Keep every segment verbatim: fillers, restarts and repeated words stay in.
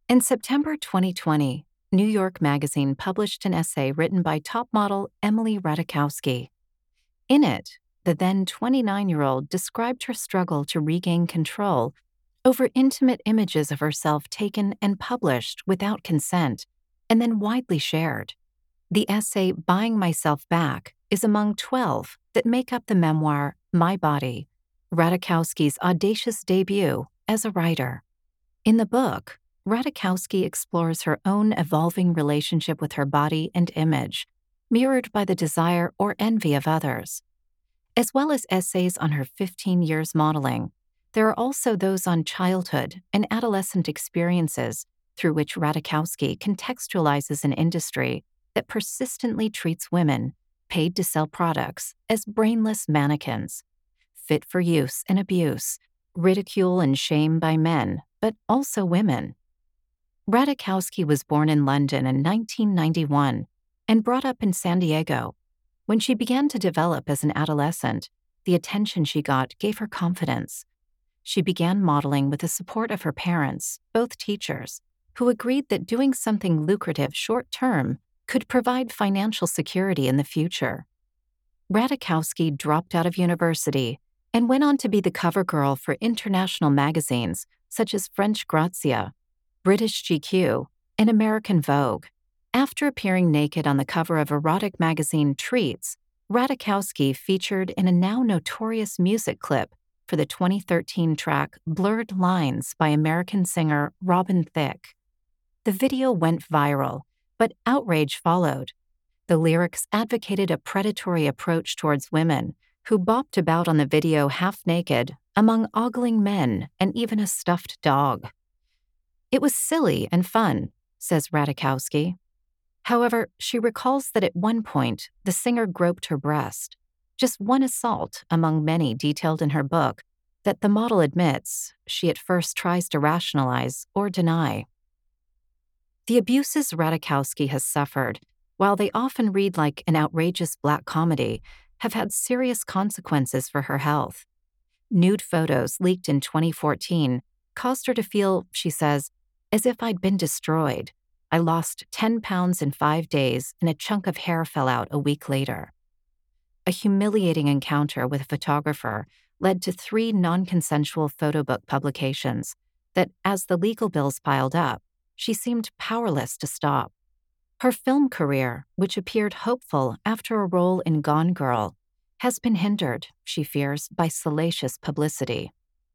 In September twenty twenty, New York Magazine published an essay written by top model Emily Ratajkowski. In it, the then twenty-nine-year-old described her struggle to regain control over intimate images of herself taken and published without consent, and then widely shared. The essay Buying Myself Back is among twelve that make up the memoir My Body, Ratajkowski's audacious debut as a writer. In the book, Ratajkowski explores her own evolving relationship with her body and image, mirrored by the desire or envy of others. As well as essays on her fifteen years modeling, there are also those on childhood and adolescent experiences through which Ratajkowski contextualizes an industry that persistently treats women, paid to sell products, as brainless mannequins, fit for use and abuse, ridicule and shame by men, but also women. Ratajkowski was born in London in nineteen ninety-one and brought up in San Diego. When she began to develop as an adolescent, the attention she got gave her confidence. She began modeling with the support of her parents, both teachers, who agreed that doing something lucrative short-term could provide financial security in the future. Ratajkowski dropped out of university and went on to be the cover girl for international magazines such as French Grazia, British G Q, and American Vogue. After appearing naked on the cover of erotic magazine Treats, Ratajkowski featured in a now notorious music clip for the twenty thirteen track Blurred Lines by American singer Robin Thicke. The video went viral, but outrage followed. The lyrics advocated a predatory approach towards women who bopped about on the video half naked among ogling men and even a stuffed dog. It was silly and fun, says Ratajkowski. However, she recalls that at one point, the singer groped her breast, just one assault among many detailed in her book that the model admits she at first tries to rationalize or deny. The abuses Ratajkowski has suffered, while they often read like an outrageous black comedy, have had serious consequences for her health. Nude photos leaked in twenty fourteen caused her to feel, she says, as if I'd been destroyed. I lost ten pounds in five days and a chunk of hair fell out a week later. A humiliating encounter with a photographer led to three non-consensual photo book publications that, as the legal bills piled up, she seemed powerless to stop. Her film career, which appeared hopeful after a role in Gone Girl, has been hindered, she fears, by salacious publicity.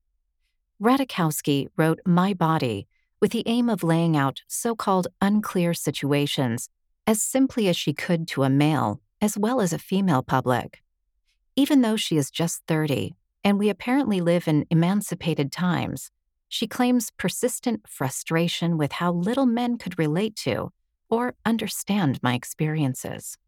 Ratajkowski wrote My Body with the aim of laying out so-called unclear situations as simply as she could to a male as well as a female public. Even though she is just thirty, and we apparently live in emancipated times, she claims persistent frustration with how little men could relate to or understand my experiences.